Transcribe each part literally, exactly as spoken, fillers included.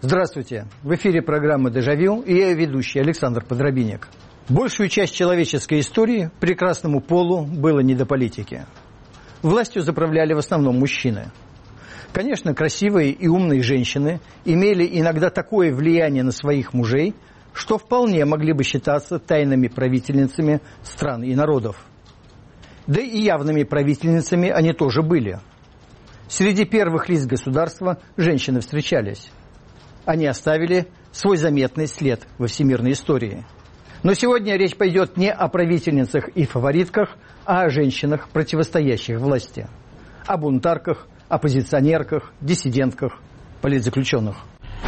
Здравствуйте! В эфире программа «Дежавю» и я ее ведущий Александр Подробинник. Большую часть человеческой истории прекрасному полу было не до политики. Властью заправляли в основном мужчины. Конечно, красивые и умные женщины имели иногда такое влияние на своих мужей, что вполне могли бы считаться тайными правительницами стран и народов. Да и явными правительницами они тоже были. Среди первых лиц государства женщины встречались. Они оставили свой заметный след во всемирной истории. Но сегодня речь пойдет не о правительницах и фаворитках, а о женщинах, противостоящих власти. О бунтарках, оппозиционерках, диссидентках, политзаключенных.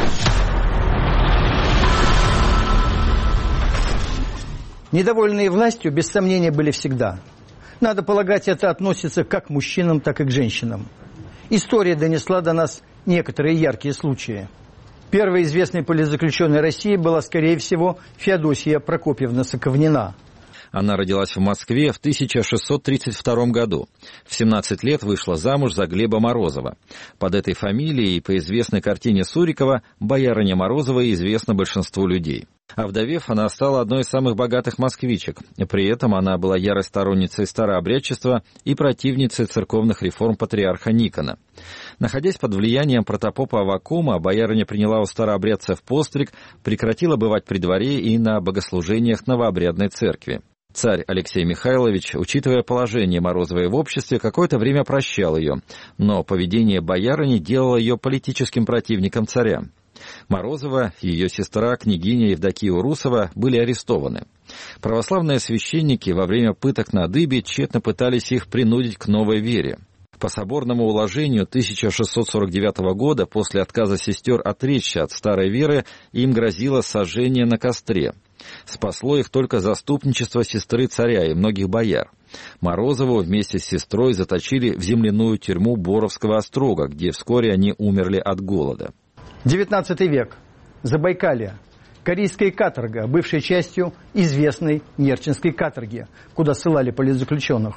Недовольные властью, без сомнения, были всегда. Надо полагать, это относится как к мужчинам, так и к женщинам. История донесла до нас некоторые яркие случаи. Первой известной политзаключенной России была, скорее всего, Феодосия Прокопьевна Соковнина. Она родилась в Москве в тысяча шестьсот тридцать втором году. В семнадцать лет вышла замуж за Глеба Морозова. Под этой фамилией, по известной картине Сурикова, боярыня Морозова известна большинству людей. Овдовев, она стала одной из самых богатых москвичек. При этом она была ярой сторонницей старообрядчества и противницей церковных реформ патриарха Никона. Находясь под влиянием протопопа Аввакума, боярыня приняла у старообрядцев постриг, прекратила бывать при дворе и на богослужениях новообрядной церкви. Царь Алексей Михайлович, учитывая положение Морозовой в обществе, какое-то время прощал ее, но поведение боярыни делало ее политическим противником царя. Морозова и ее сестра, княгиня Евдокия Урусова, были арестованы. Православные священники во время пыток на дыбе тщетно пытались их принудить к новой вере. По соборному уложению тысяча шестьсот сорок девятого года, после отказа сестер отречься от старой веры, им грозило сожжение на костре. Спасло их только заступничество сестры царя и многих бояр. Морозову вместе с сестрой заточили в земляную тюрьму Боровского острога, где вскоре они умерли от голода. девятнадцатый век. Забайкалье. Корейская каторга, бывшей частью известной Нерчинской каторги, куда ссылали политзаключенных.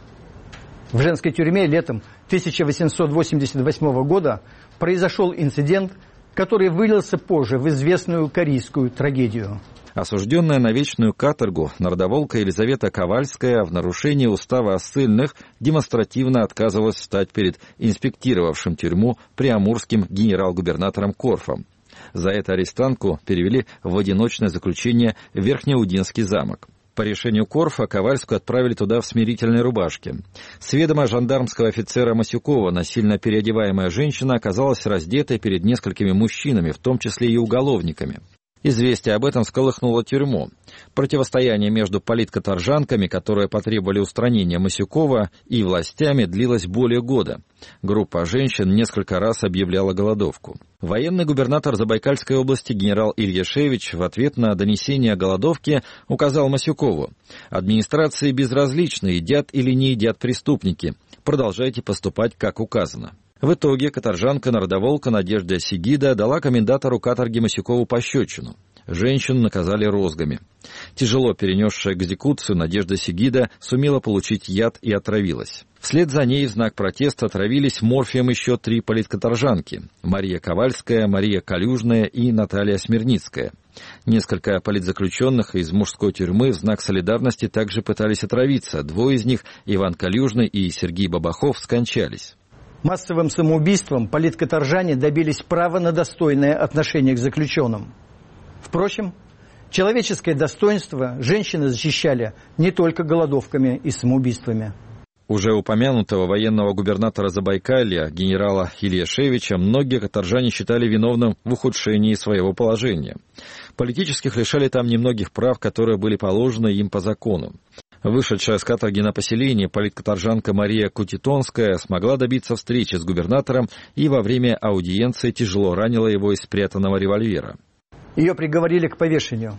В женской тюрьме летом тысяча восемьсот восемьдесят восьмого года произошел инцидент, который вылился позже в известную корейскую трагедию. Осужденная на вечную каторгу народоволка Елизавета Ковальская в нарушении устава о ссыльных демонстративно отказывалась встать перед инспектировавшим тюрьму приамурским генерал-губернатором Корфом. За это арестантку перевели в одиночное заключение в Верхнеудинский замок. По решению Корфа Ковальскую отправили туда в смирительной рубашке. С ведома жандармского офицера Масюкова насильно переодеваемая женщина оказалась раздетой перед несколькими мужчинами, в том числе и уголовниками. Известие об этом всколыхнуло тюрьму. Противостояние между политкаторжанками, которые потребовали устранения Масюкова, и властями длилось более года. Группа женщин несколько раз объявляла голодовку. Военный губернатор Забайкальской области генерал Ильяшевич в ответ на донесение о голодовке указал Масюкову: «Администрации безразлично, едят или не едят преступники. Продолжайте поступать, как указано». В итоге каторжанка-народоволка Надежда Сигида дала комендатору каторги Масюкову пощечину. Женщину наказали розгами. Тяжело перенесшая экзекуцию, Надежда Сигида сумела получить яд и отравилась. Вслед за ней в знак протеста отравились морфием еще три политкаторжанки – Мария Ковальская, Мария Калюжная и Наталья Смирницкая. Несколько политзаключенных из мужской тюрьмы в знак солидарности также пытались отравиться. Двое из них, Иван Калюжный и Сергей Бабахов, скончались. Массовым самоубийством политкаторжане добились права на достойное отношение к заключенным. Впрочем, человеческое достоинство женщины защищали не только голодовками и самоубийствами. Уже упомянутого военного губернатора Забайкалья, генерала Ильяшевича, многие каторжане считали виновным в ухудшении своего положения. Политических лишали там немногих прав, которые были положены им по закону. Вышедшая с каторги на поселение политкаторжанка Мария Кутитонская смогла добиться встречи с губернатором и во время аудиенции тяжело ранила его из спрятанного револьвера. Ее приговорили к повешению.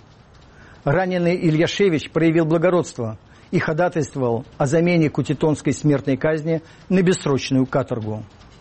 Раненый Ильяшевич проявил благородство и ходатайствовал о замене Кутитонской смертной казни на бессрочную каторгу.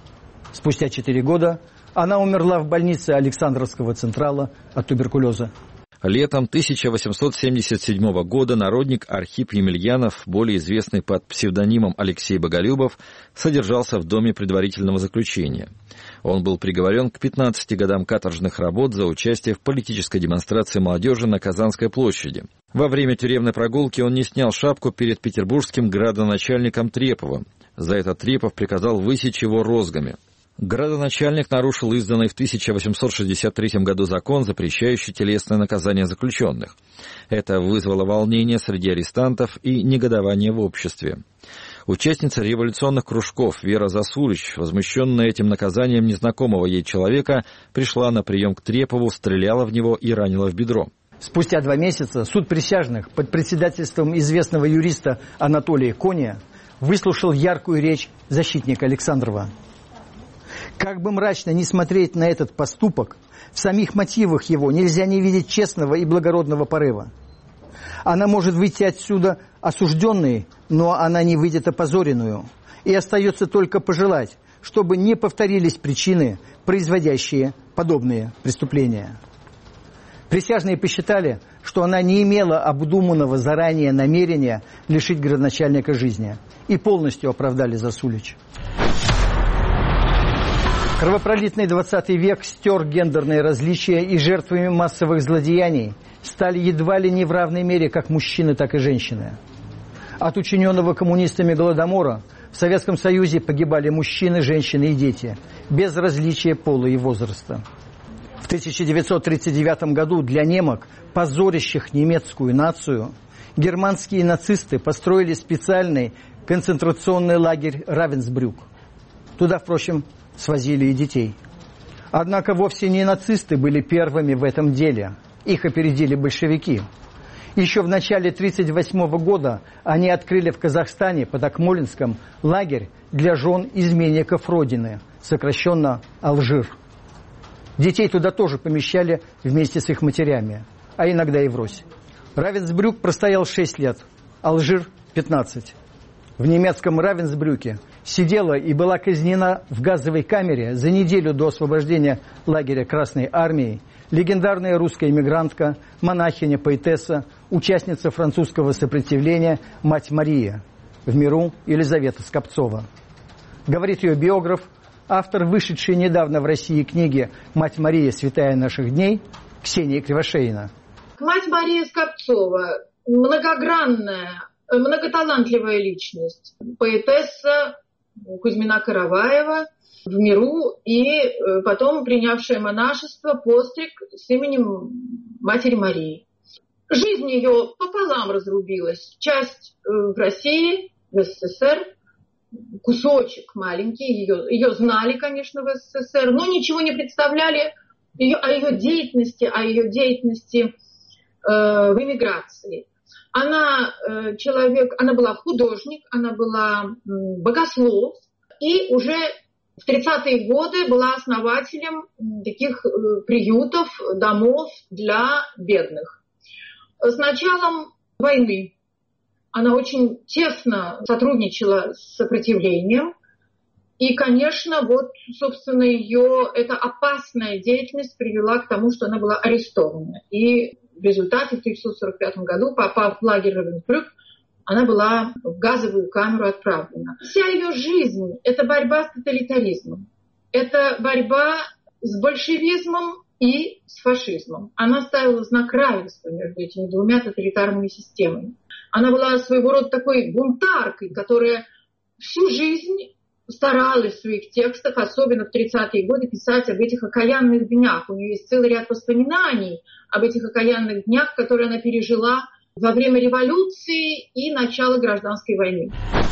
Спустя четыре года она умерла в больнице Александровского Централа от туберкулеза. Летом тысяча восемьсот семьдесят седьмого года народник Архип Емельянов, более известный под псевдонимом Алексей Боголюбов, содержался в доме предварительного заключения. Он был приговорен к пятнадцати годам каторжных работ за участие в политической демонстрации молодежи на Казанской площади. Во время тюремной прогулки он не снял шапку перед петербургским градоначальником Треповым. За это Трепов приказал высечь его розгами. Градоначальник нарушил изданный в тысяча восемьсот шестьдесят третьем году закон, запрещающий телесное наказание заключенных. Это вызвало волнение среди арестантов и негодование в обществе. Участница революционных кружков Вера Засулич, возмущенная этим наказанием незнакомого ей человека, пришла на прием к Трепову, стреляла в него и ранила в бедро. Спустя два месяца суд присяжных под председательством известного юриста Анатолия Кония выслушал яркую речь защитника Александрова. Как бы мрачно ни смотреть на этот поступок, в самих мотивах его нельзя не видеть честного и благородного порыва. Она может выйти отсюда осужденной, но она не выйдет опозоренную. И остается только пожелать, чтобы не повторились причины, производящие подобные преступления. Присяжные посчитали, что она не имела обдуманного заранее намерения лишить градоначальника жизни, и полностью оправдали Засулич. Кровопролитный двадцатый век стер гендерные различия, и жертвами массовых злодеяний стали едва ли не в равной мере как мужчины, так и женщины. От учиненного коммунистами Голодомора в Советском Союзе погибали мужчины, женщины и дети, без различия пола и возраста. В тысяча девятьсот тридцать девятом году для немок, позорящих немецкую нацию, германские нацисты построили специальный концентрационный лагерь Равенсбрюк. Туда, впрочем, свозили и детей. Однако вовсе не нацисты были первыми в этом деле. Их опередили большевики. Еще в начале тысяча девятьсот тридцать восьмого года они открыли в Казахстане под Акмолинском лагерь для жен изменников Родины, сокращенно Алжир. Детей туда тоже помещали вместе с их матерями, а иногда и врозь. Равенсбрюк простоял шесть лет, Алжир – пятнадцать. В немецком Равенсбрюке сидела и была казнена в газовой камере за неделю до освобождения лагеря Красной Армии легендарная русская эмигрантка, монахиня, поэтесса, участница французского сопротивления мать Мария, в миру Елизавета Скопцова. Говорит ее биограф, автор вышедшей недавно в России книги «Мать Мария, святая наших дней» Ксения Кривошеина. Мать Мария Скопцова многогранная, многоталантливая личность, поэтесса Кузьмина-Караваева в миру и потом принявшая монашество, постриг с именем Матери Марии. Жизнь ее пополам разрубилась. Часть в России, в СССР, кусочек маленький, ее, ее знали, конечно, в СССР, но ничего не представляли ее, о ее деятельности, о ее деятельности э, в эмиграции. Она э, человек, она была художник, она была э, богослов, и уже в тридцатые годы была основателем таких э, приютов, домов для бедных. С началом войны она очень тесно сотрудничала с сопротивлением. И, конечно, вот, собственно, ее эта опасная деятельность привела к тому, что она была арестована. И в результате в тысяча девятьсот сорок пятом году, попав в лагерь Равенсбрюк, она была в газовую камеру отправлена. Вся ее жизнь – это борьба с тоталитаризмом. Это борьба с большевизмом и с фашизмом. Она ставила знак равенства между этими двумя тоталитарными системами. Она была своего рода такой бунтаркой, которая всю жизнь старалась в своих текстах, особенно в тридцатые годы, писать об этих окаянных днях. У нее есть целый ряд воспоминаний об этих окаянных днях, которые она пережила во время революции и начала гражданской войны.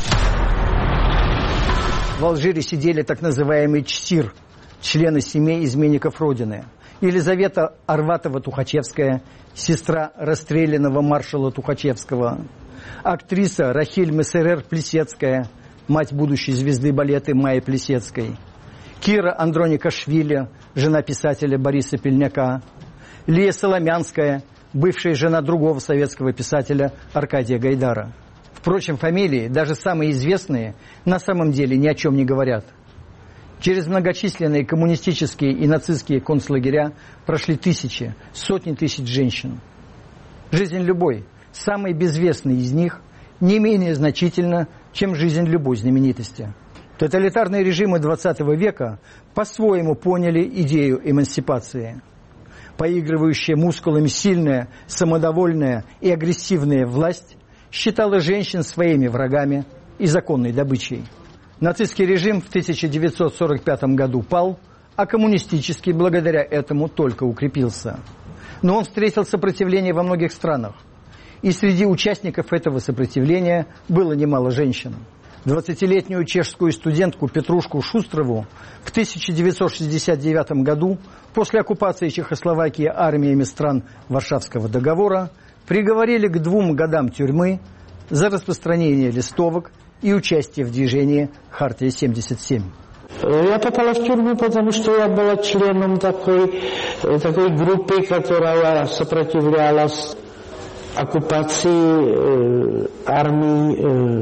В Алжире сидели так называемый ЧСИР, члены семей изменников Родины. Елизавета Арватова-Тухачевская, сестра расстрелянного маршала Тухачевского, актриса Рахиль Мессерер-Плесецкая, мать будущей звезды балета Майи Плесецкой, Кира Андроникашвили, жена писателя Бориса Пельняка, Лия Соломянская, бывшая жена другого советского писателя Аркадия Гайдара. Впрочем, фамилии, даже самые известные, на самом деле ни о чем не говорят. Через многочисленные коммунистические и нацистские концлагеря прошли тысячи, сотни тысяч женщин. Жизнь любой, самой безвестной из них, не менее значительна, чем жизнь любой знаменитости. Тоталитарные режимы двадцатого века по-своему поняли идею эмансипации. Поигрывающая мускулами сильная, самодовольная и агрессивная власть считала женщин своими врагами и законной добычей. Нацистский режим в тысяча девятьсот сорок пятом году пал, а коммунистический благодаря этому только укрепился. Но он встретил сопротивление во многих странах. И среди участников этого сопротивления было немало женщин. двадцатилетнюю чешскую студентку Петрушку Шустрову в тысяча девятьсот шестьдесят девятом году после оккупации Чехословакии армиями стран Варшавского договора приговорили к двум годам тюрьмы за распространение листовок и участие в движении «Хартия-семьдесят семь». Я попала в тюрьму, потому что я была членом такой, такой группы, которая сопротивлялась оккупации э, армии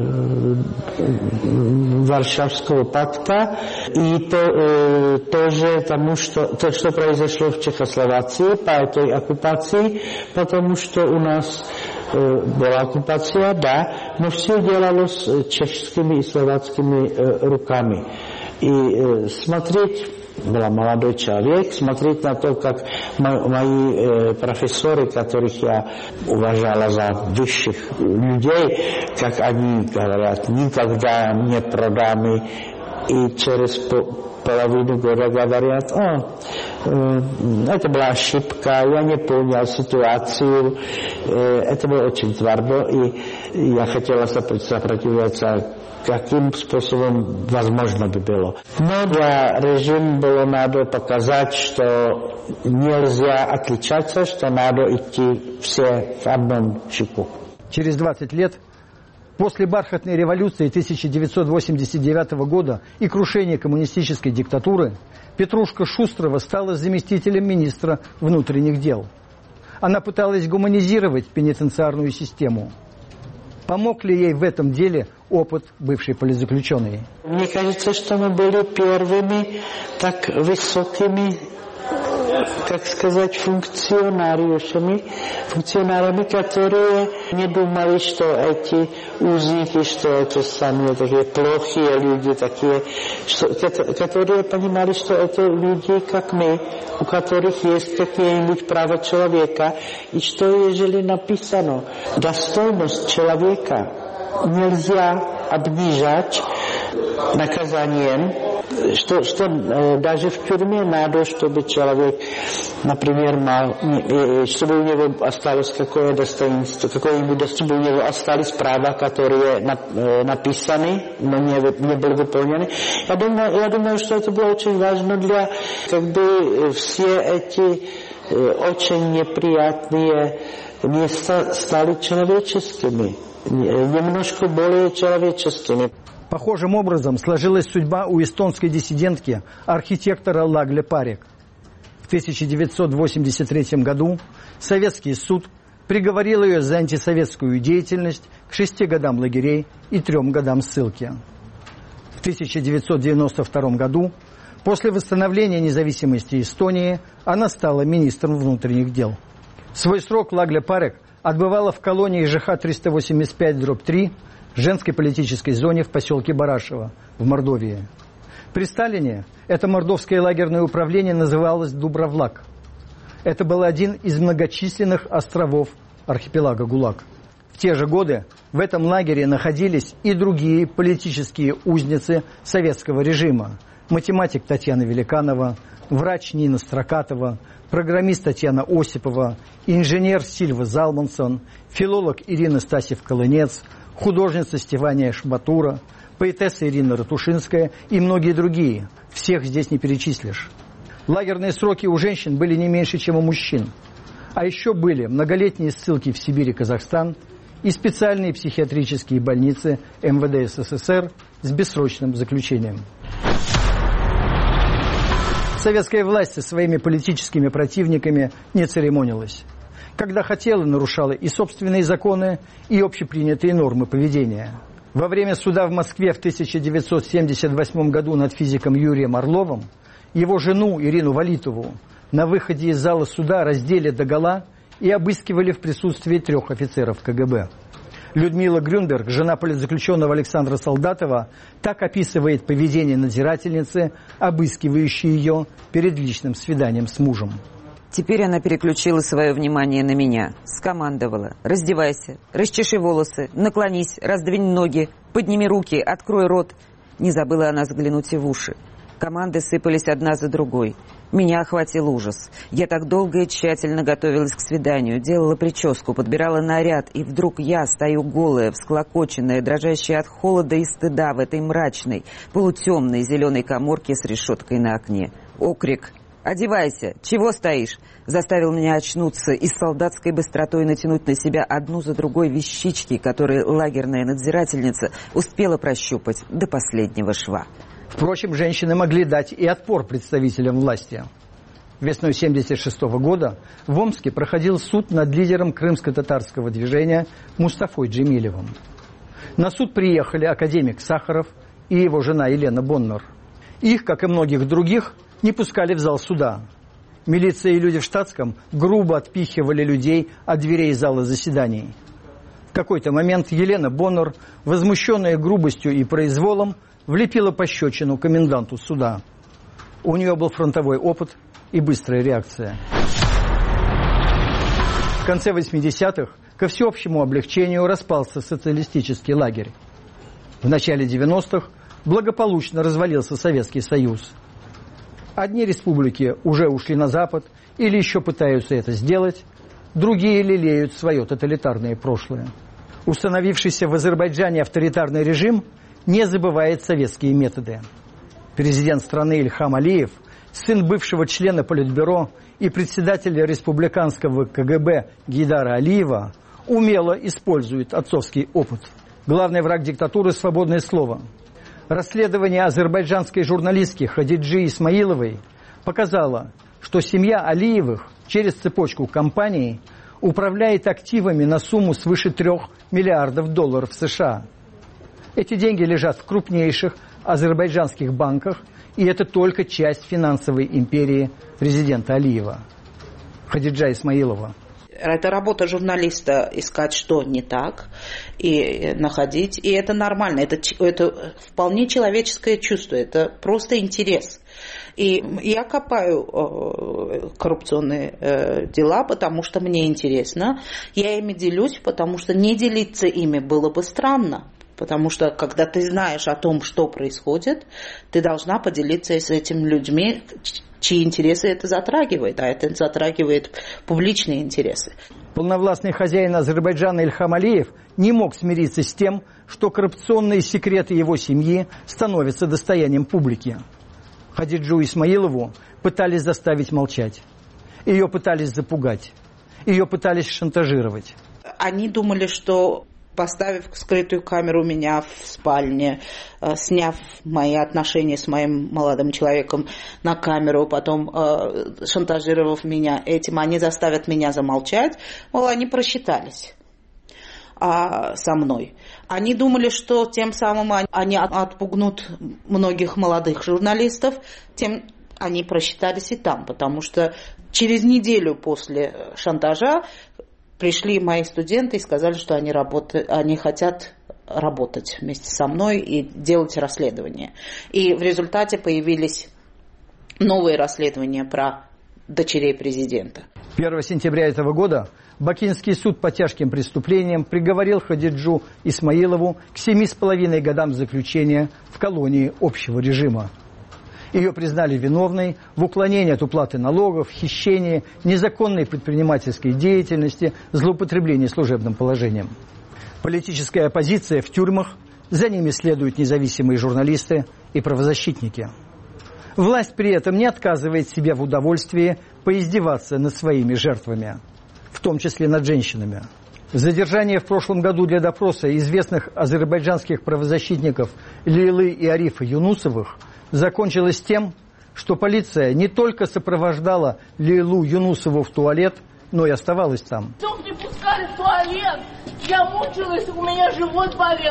э, Варшавского пакта и то, э, тоже тому, что, то, что произошло в Чехословакии по этой оккупации, потому что у нас э, была оккупация, да, но все делалось чешскими и словацкими э, руками. И э, смотреть, была молодой человек, смотреть на то, как мои э, профессоры, которых я уважала за высших людей, как они говорят, никогда не продам, и через половину года говорят, о, э, это была ошибка, я не понял ситуацию, э, это было очень твердо, и я хотела сопротивляться, каким способом возможно бы было. Но для режима было надо показать, что нельзя отличаться, что надо идти все в одном шику. Через двадцать лет, после бархатной революции тысяча девятьсот восемьдесят девятого года и крушения коммунистической диктатуры, Петрушка Шустрова стала заместителем министра внутренних дел. Она пыталась гуманизировать пенитенциарную систему. Помог ли ей в этом деле опыт бывшей политзаключенной? Мне кажется, что мы были первыми так высокими, как сказать, функционариями, функционарами, которые не думали, что эти узники, что это самые такие плохие люди, такие, что, которые понимали, что это люди, как мы, у которых есть какие-нибудь права человека, и что, ежели написано, достойность человека нельзя обнижать наказанием, что, что э, даже в тюрьме надо, чтобы человек, например, мал, э, чтобы у него осталось какое достоинство, какое-нибудь достоинство, чтобы у него остались права, которые на, э, написаны, но не, не были выполнены. Я думаю, я думаю, что это было очень важно для, как бы, все эти э, очень неприятные места стали человеческими, немножко более человеческими. Похожим образом сложилась судьба у эстонской диссидентки, архитектора Лагле Парек. В тысяча девятьсот восемьдесят третьем году советский суд приговорил ее за антисоветскую деятельность к шести годам лагерей и трем годам ссылки. В тысяча девятьсот девяносто втором году, после восстановления независимости Эстонии, она стала министром внутренних дел. Свой срок Лагле Парек отбывала в колонии ЖХ триста восемьдесят пять дробь три, женской политической зоне в поселке Барашево в Мордовии. При Сталине это мордовское лагерное управление называлось Дубровлаг. Это был один из многочисленных островов архипелага ГУЛАГ. В те же годы в этом лагере находились и другие политические узницы советского режима. Математик Татьяна Великанова, врач Нина Строкатова, программист Татьяна Осипова, инженер Сильва Залмансон, филолог Ирина Стасев-Колынец, художница Стефания Шбатура, поэтесса Ирина Ратушинская и многие другие. Всех здесь не перечислишь. Лагерные сроки у женщин были не меньше, чем у мужчин. А еще были многолетние ссылки в Сибирь и Казахстан и специальные психиатрические больницы эм вэ дэ эс эс эс эр с бессрочным заключением. Советская власть со своими политическими противниками не церемонилась. Когда хотела, нарушала и собственные законы, и общепринятые нормы поведения. Во время суда в Москве в тысяча девятьсот семьдесят восьмом году над физиком Юрием Орловым его жену Ирину Валитову на выходе из зала суда раздели догола и обыскивали в присутствии трех офицеров ка гэ бэ. Людмила Грюнберг, жена политзаключенного Александра Солдатова, так описывает поведение надзирательницы, обыскивающей ее перед личным свиданием с мужем. Теперь она переключила свое внимание на меня, скомандовала: раздевайся, расчеши волосы, наклонись, раздвинь ноги, подними руки, открой рот. Не забыла она заглянуть и в уши. Команды сыпались одна за другой. Меня охватил ужас. Я так долго и тщательно готовилась к свиданию, делала прическу, подбирала наряд, и вдруг я стою голая, всклокоченная, дрожащая от холода и стыда в этой мрачной, полутемной зеленой каморке с решеткой на окне. Окрик: «Одевайся! Чего стоишь?» заставил меня очнуться и с солдатской быстротой натянуть на себя одну за другой вещички, которые лагерная надзирательница успела прощупать до последнего шва. Впрочем, женщины могли дать и отпор представителям власти. Весной тысяча девятьсот семьдесят шестого года в Омске проходил суд над лидером крымско-татарского движения Мустафой Джемилевым. На суд приехали академик Сахаров и его жена Елена Боннер. Их, как и многих других, не пускали в зал суда. Милиция и люди в штатском грубо отпихивали людей от дверей зала заседаний. В какой-то момент Елена Боннер, возмущенная грубостью и произволом, влепила пощечину коменданту суда. У нее был фронтовой опыт и быстрая реакция. В конце восьмидесятых ко всеобщему облегчению распался социалистический лагерь. В начале девяностых благополучно развалился Советский Союз. Одни республики уже ушли на Запад или еще пытаются это сделать, другие лелеют свое тоталитарное прошлое. Установившийся в Азербайджане авторитарный режим не забывает советские методы. Президент страны Ильхам Алиев, сын бывшего члена Политбюро и председателя республиканского ка гэ бэ Гейдара Алиева, умело использует отцовский опыт. Главный враг диктатуры – свободное слово. Расследование азербайджанской журналистки Хадиджи Исмаиловой показало, что семья Алиевых через цепочку компаний управляет активами на сумму свыше трех миллиардов долларов США. Эти деньги лежат в крупнейших азербайджанских банках, и это только часть финансовой империи президента Алиева. Хадиджа Исмаилова. Это работа журналиста — искать, что не так, и находить. И это нормально, это, это вполне человеческое чувство, это просто интерес. И я копаю э, коррупционные э, дела, потому что мне интересно. Я ими делюсь, потому что не делиться ими было бы странно. Потому что, когда ты знаешь о том, что происходит, ты должна поделиться с этими людьми, чьи интересы это затрагивает, а это затрагивает публичные интересы. Полновластный хозяин Азербайджана Ильхам Алиев не мог смириться с тем, что коррупционные секреты его семьи становятся достоянием публики. Хадиджу Исмаилову пытались заставить молчать. Ее пытались запугать. Ее пытались шантажировать. Они думали, что, поставив скрытую камеру у меня в спальне, сняв мои отношения с моим молодым человеком на камеру, потом э, шантажировав меня этим, они заставят меня замолчать. Мол, они просчитались а, со мной. Они думали, что тем самым они отпугнут многих молодых журналистов, тем они просчитались и там, потому что через неделю после шантажа пришли мои студенты и сказали, что они, работают, они хотят работать вместе со мной и делать расследование. И в результате появились новые расследования про дочерей президента. первого сентября этого года Бакинский суд по тяжким преступлениям приговорил Хадиджу Исмаилову к семи с половиной годам заключения в колонии общего режима. Ее признали виновной в уклонении от уплаты налогов, хищении, незаконной предпринимательской деятельности, злоупотреблении служебным положением. Политическая оппозиция в тюрьмах, за ними следуют независимые журналисты и правозащитники. Власть при этом не отказывает себе в удовольствии поиздеваться над своими жертвами, в том числе над женщинами. Задержание в прошлом году для допроса известных азербайджанских правозащитников Лейлы и Арифа Юнусовых закончилось тем, что полиция не только сопровождала Лейлу Юнусову в туалет, но и оставалась там. Чтоб не пускали в туалет, я мучилась, у меня живот болел.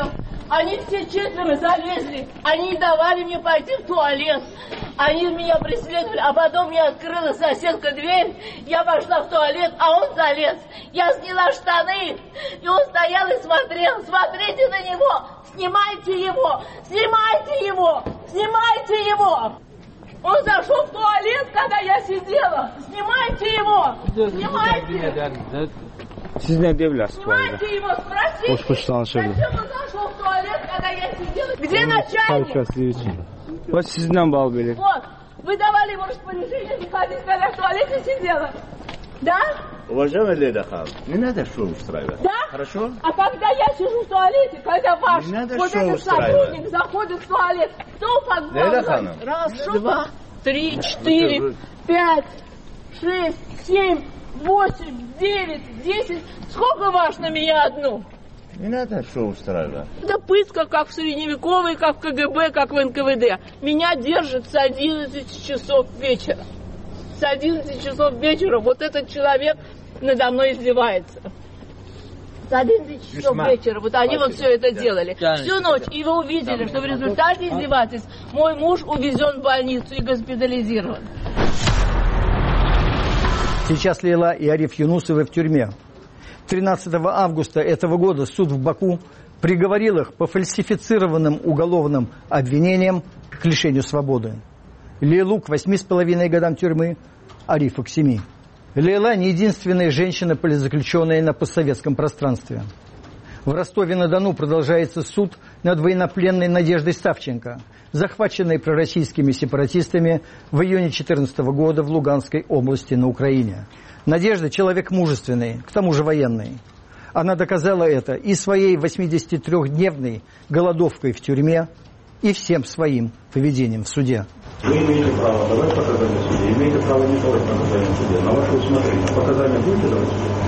Они все четверо залезли. Они не давали мне пойти в туалет. Они меня преследовали. А потом мне открыла соседка дверь. Я пошла в туалет, а он залез. Я сняла штаны. И он стоял и смотрел. Смотрите на него. Снимайте его. Снимайте его. Снимайте его. Он зашел в туалет, когда я сидела. Снимайте его. Снимайте. Siz ne devlərsiniz? Снимайте его, спросите. Зачем он зашел в туалет, когда я сидела? Где начальник? Вот sizden bağlı böyle. Вот, вы давали ему распоряжение не ходить, когда в туалете сидела. Да? Уважаемая Леда Хан, не надо шум устраивать. Да? Хорошо? А когда я сижу в туалете, когда ваш вот этот сотрудник заходит в туалет, кто под глазом? Раз, два, три, четыре, пять, шесть, семь, восемь, девять, десять. Сколько ваш на меня одну? Не надо шоу устраивать. Это пытка, как в средневековой, как в КГБ, как в эн ка вэ дэ. Меня держат с одиннадцати часов вечера. С одиннадцати часов вечера вот этот человек надо мной издевается. С одиннадцати часов вечера. Вот они вот все это делали. Всю ночь. И вы увидели, что в результате издевательств мой муж увезен в больницу и госпитализирован. Сейчас Лейла и Ариф Юнусовы в тюрьме. тринадцатого августа этого года суд в Баку приговорил их по фальсифицированным уголовным обвинениям к лишению свободы. Лейлу к восьми с половиной годам тюрьмы, Арифа к семи. Лейла не единственная женщина-политзаключенная на постсоветском пространстве. В Ростове-на-Дону продолжается суд над военнопленной Надеждой Савченко, захваченной пророссийскими сепаратистами в июне две тысячи четырнадцатого года в Луганской области на Украине. Надежда – человек мужественный, к тому же военный. Она доказала это и своей восьмидесятитрёхдневной голодовкой в тюрьме, и всем своим поведением в суде. Вы имеете право давать показания в суде, имеете право не давать показания в суде. На ваше усмотрение. Показания будете давать в суде?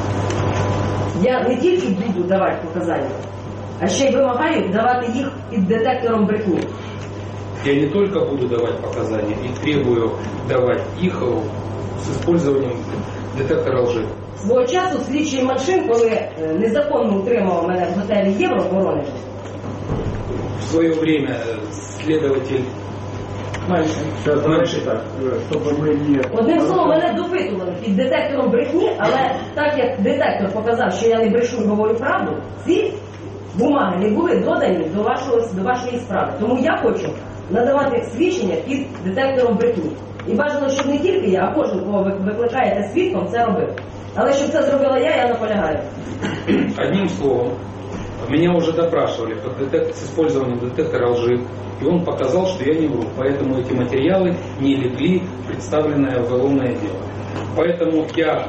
Я не тільки буду давати показання, а ще й вимагаю давати їх під детектором брехні. Я не только буду давать показания, и требую давать их с использованием детектора лжи. Свого часу слідчий Макшин, коли незаконно утримував мене в готелі Євро в Воронежі. В свое время следователь... Сейчас, дальше так, чтобы мы не... Одним словом, мене допитували під детектором брехні, але так як детектор показав, що я не брешу і говорю правду, ці бумаги не були додані до, вашого, до вашої справи. Тому я хочу надавати свідчення під детектором брехні. І бажано, щоб не тільки я, а кожен, кого ви викликаєте свідком, це робив. Але щоб це зробила я, я наполягаю. Одним словом, меня уже допрашивали под детек... с использованием детектора лжи, и он показал, что я не вру. Поэтому эти материалы не легли в представленное уголовное дело. Поэтому я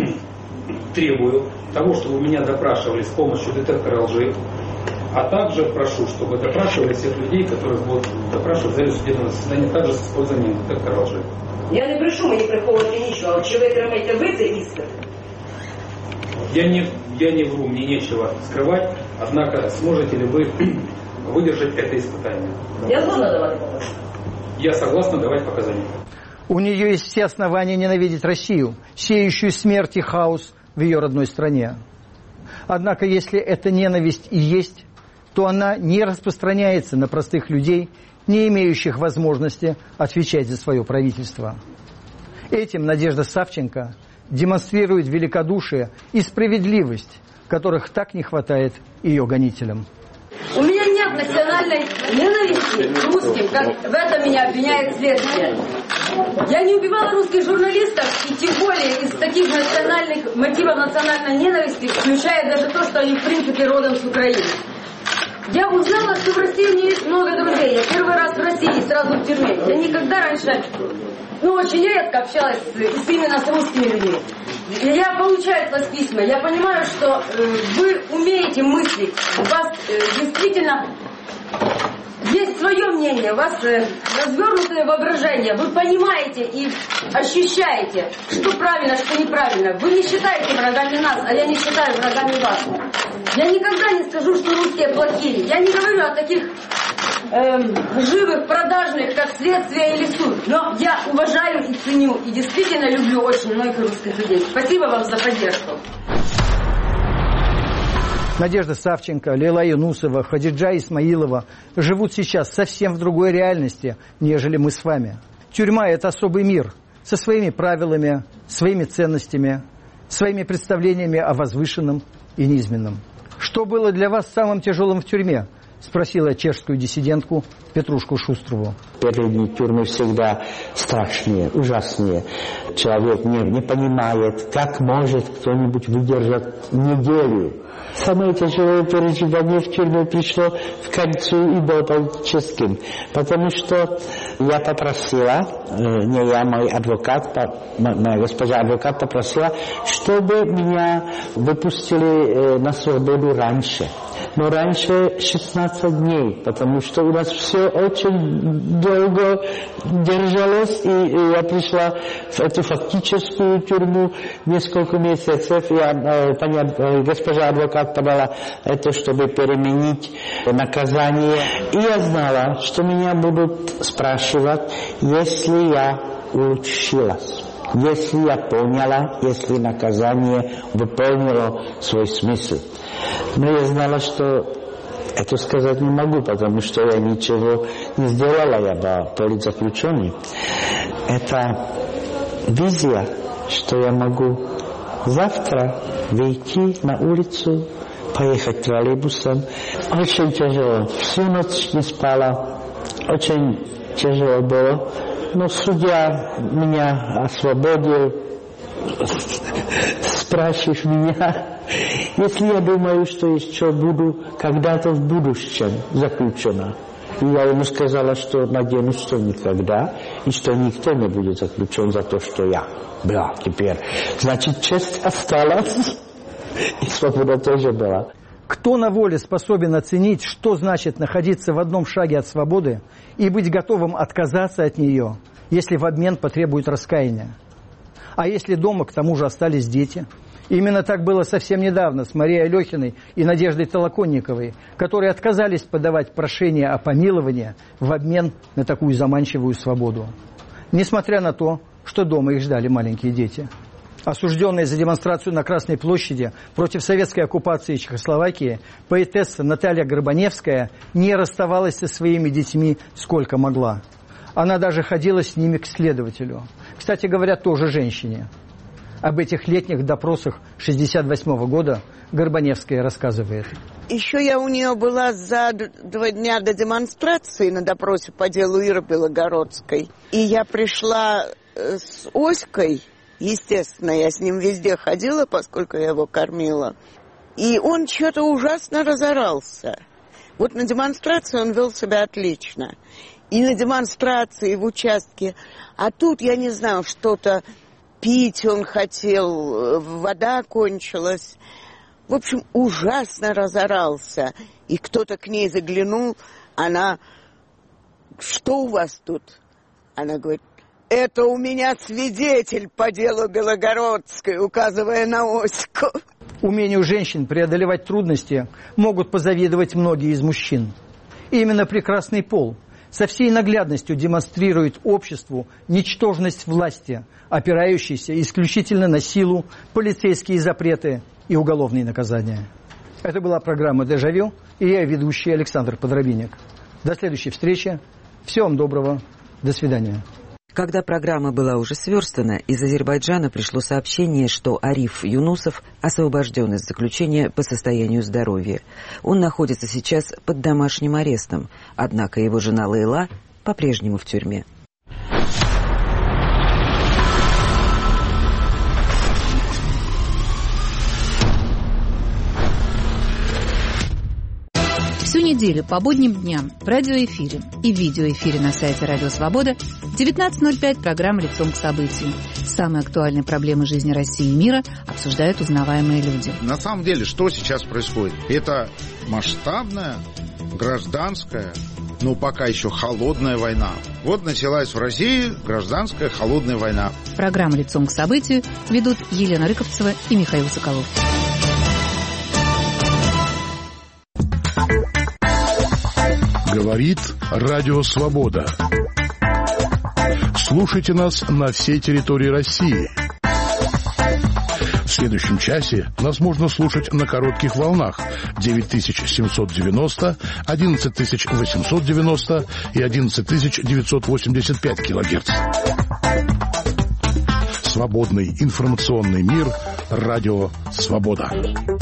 требую того, чтобы меня допрашивали с помощью детектора лжи, а также прошу, чтобы допрашивали всех людей, которых будут допрашивать в зале судебного заседания, также с использованием детектора лжи. Я не брешу, мені приховувати нічого. Чи ви тримаєте ви це іспит? Я не, я не вру, мне нечего скрывать, однако сможете ли вы выдержать это испытание? Я згодна давати показания. Я согласна давать показания. У нее есть все основания ненавидеть Россию, сеющую смерть и хаос в ее родной стране. Однако, если эта ненависть и есть, то она не распространяется на простых людей, не имеющих возможности отвечать за свое правительство. Этим Надежда Савченко демонстрирует великодушие и справедливость, которых так не хватает ее гонителям. У меня нет национальной ненависти к русским, как в этом меня обвиняет следствие. Я не убивала русских журналистов, и тем более из таких национальных мотивов национальной ненависти, включая даже то, что они в принципе родом с Украины. Я узнала, что в России у меня есть много друзей. Я первый раз в России, сразу в тюрьме. Я никогда раньше, ну, очень редко общалась с, именно с русскими людьми. И я получаю от вас письма. Я понимаю, что э, вы умеете мыслить. У вас э, действительно есть свое мнение. У вас э, развернутое воображение. Вы понимаете и ощущаете, что правильно, что неправильно. Вы не считаете врагами нас, а я не считаю врагами вас. Я никогда не скажу, что русские плохие. Я не говорю о таких эм, живых, продажных, как следствие или суд. Но я уважаю и ценю, и действительно люблю очень многих русских людей. Спасибо вам за поддержку. Надежда Савченко, Лейла Юнусова, Хадиджа Исмаилова живут сейчас совсем в другой реальности, нежели мы с вами. Тюрьма – это особый мир со своими правилами, своими ценностями, своими представлениями о возвышенном и низменном. Что было для вас самым тяжелым в тюрьме? Спросила чешскую диссидентку Петрушку Шустрову. Первые дни тюрьмы всегда страшнее, ужаснее. Человек не, не понимает, как может кто-нибудь выдержать неделю. Самое тяжелое переживание в тюрьме пришло к концу и было политическим. Потому что я попросила, не я, мой адвокат, моя госпожа адвокат попросила, чтобы меня выпустили на свободу раньше. Но раньше шестнадцать дней, потому что у нас все очень долго держалось, и я пришла в эту фактическую тюрьму несколько месяцев. Я, понятно, госпожа адвокат подала это, чтобы переменить наказание. И я знала, что меня будут спрашивать, если я улучшилась. Если я поняла, если наказание выполнило свой смысл. Но я знала, что это сказать не могу, потому что я ничего не сделала, я была политзаключенный. Это визия, что я могу завтра выйти на улицу, поехать троллейбусом. Очень тяжело. Всю ночь не спала. Очень тяжело было. Но судья меня освободил, спрашиваешь меня, если я думаю, что еще буду когда-то в будущем заключена. И я ему сказала, что надеюсь, что никогда, и что никто не будет заключен за то, что я была теперь. Значит, честь осталась, и свобода тоже была. Кто на воле способен оценить, что значит находиться в одном шаге от свободы и быть готовым отказаться от нее, если в обмен потребует раскаяния? А если дома, к тому же, остались дети? Именно так было совсем недавно с Марией Алехиной и Надеждой Толоконниковой, которые отказались подавать прошение о помиловании в обмен на такую заманчивую свободу. Несмотря на то, что дома их ждали маленькие дети. Осужденная за демонстрацию на Красной площади против советской оккупации Чехословакии, поэтесса Наталья Горбаневская не расставалась со своими детьми сколько могла. Она даже ходила с ними к следователю. Кстати говоря, тоже женщине. Об этих летних допросах шестьдесят восьмого года Горбаневская рассказывает. Еще я у нее была за два дня до демонстрации на допросе по делу Иры Белогородской. И я пришла с Оськой. Естественно, я с ним везде ходила, поскольку я его кормила. И он что-то ужасно разорался. Вот на демонстрации он вел себя отлично. И на демонстрации, в участке. А тут, я не знаю, что-то пить он хотел, вода кончилась. В общем, ужасно разорался. И кто-то к ней заглянул, она... Что у вас тут? Она говорит... Это у меня свидетель по делу Белогородской, указывая на Оську. Умению женщин преодолевать трудности могут позавидовать многие из мужчин. И именно прекрасный пол со всей наглядностью демонстрирует обществу ничтожность власти, опирающейся исключительно на силу, полицейские запреты и уголовные наказания. Это была программа «Дежавю», и я, ведущий Александр Подробинник. До следующей встречи. Всего вам доброго. До свидания. Когда программа была уже сверстана, из Азербайджана пришло сообщение, что Ариф Юнусов освобожден из заключения по состоянию здоровья. Он находится сейчас под домашним арестом, однако его жена Лейла по-прежнему в тюрьме. Всю неделю по будним дням в радиоэфире и видеоэфире на сайте Радио Свобода в девятнадцать ноль пять программа «Лицом к событию». Самые актуальные проблемы жизни России и мира обсуждают узнаваемые люди. На самом деле, что сейчас происходит? Это масштабная, гражданская, но пока еще холодная война. Вот началась в России гражданская холодная война. Программу «Лицом к событию» ведут Елена Рыковцева и Михаил Соколов. Говорит Радио Свобода. Слушайте нас на всей территории России. В В следующем часе нас можно слушать на коротких волнах девять тысяч семьсот девяносто, одиннадцать тысяч восемьсот девяносто и одиннадцать тысяч девятьсот восемьдесят пять килогерц. Свободный информационный мир. Радио «Свобода».